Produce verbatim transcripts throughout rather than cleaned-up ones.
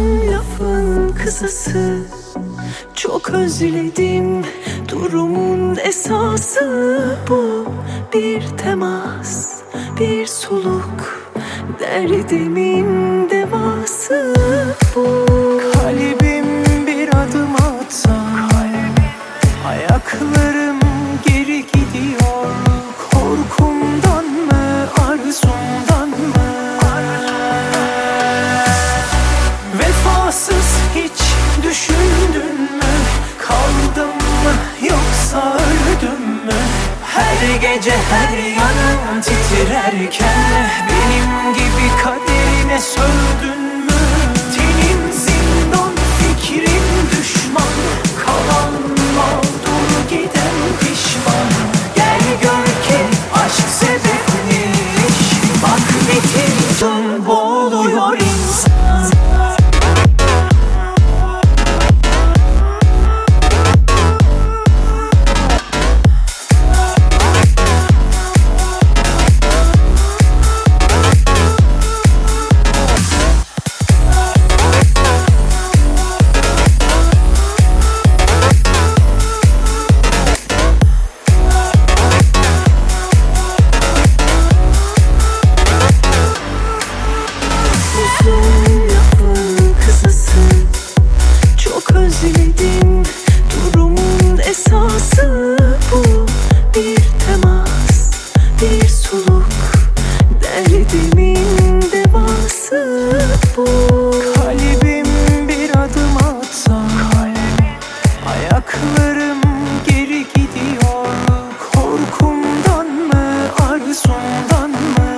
Uzun lafın kısası, çok özledim. Durumun esası bu. Bir temas, bir soluk, derdimin devası bu. Kalbim bir adım atsa, ayaklarım geri gidiyor. Korkumdan mı, arzumdan mı? Vefasız hiç düşündün mü? Kaldım mı yoksa öldüm mü? Her gece her yanım titrerken benim gibi kaderine sövdün mü? Tenim zindan, fikrim düşman, kalan mağdur giden pişman. Gel gör ki aşk sebepmiş, bak bitirdim boğuluyor insan. Uzun lafın kısası, çok özledim. Durumun esası bu. Bir temas, bir soluk, derdimin devası bu. Kalbim bir adım atsa, ayaklarım geri gidiyor. Korkumdan mı, arzumdan mı?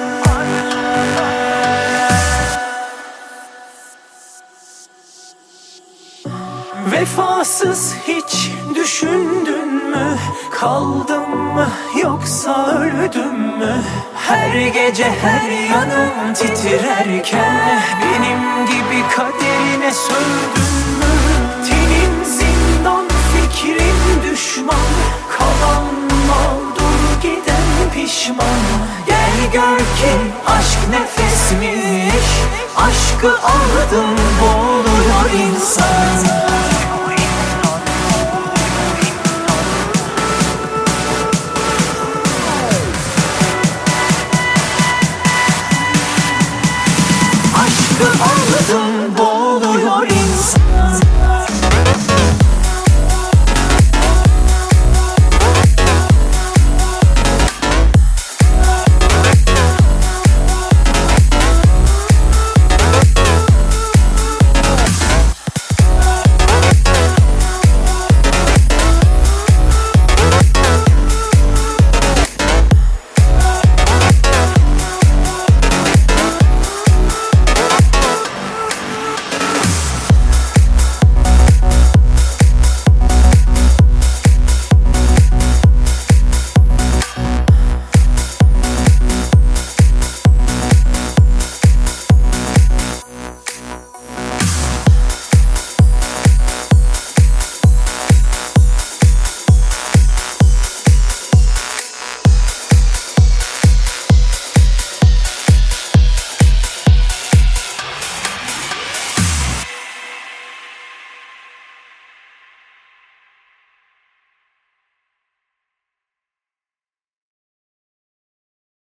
Vefasız hiç düşündün mü? Kaldım mı yoksa öldüm mü? Her gece her yanım titrerken benim gibi kaderine sövdün mü? Tenim zindan, fikrim düşman, kalan mağdur giden pişman. Gel gör ki aşk nefesmiş, aşkı aldım boğ